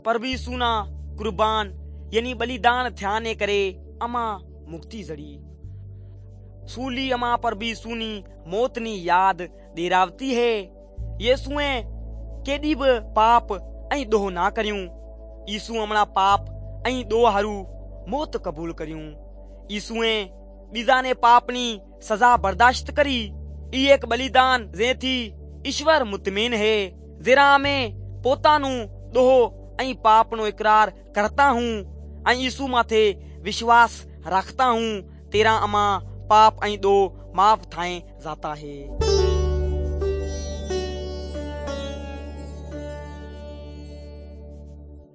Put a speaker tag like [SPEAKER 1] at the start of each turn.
[SPEAKER 1] प्रभु यीशु ना कुर्बान यानी बलिदान थियाने करे अमा मुक्ति जड़ी। सूली अमा प्रभु यीशु नी मौत नी याद दिरावती है। यीशुए केडी भी पाप ऐं दोह ना करियूं। यीशु हमणा पाप ऐं दोह हरू मौत कबूल करियूं। यीशुए बीजा ने पाप नी सजा बर्दाश्त करी। ई एक बलिदान जेथी ईश्वर मुतमीन है। जरा में पोतानु दोह ऐं पाप नो इकरार करता हूँ ऐं यीशु माथे विश्वास रखता हूँ, तेरा अमा पाप ऐं दोह माफ थाए जाता है।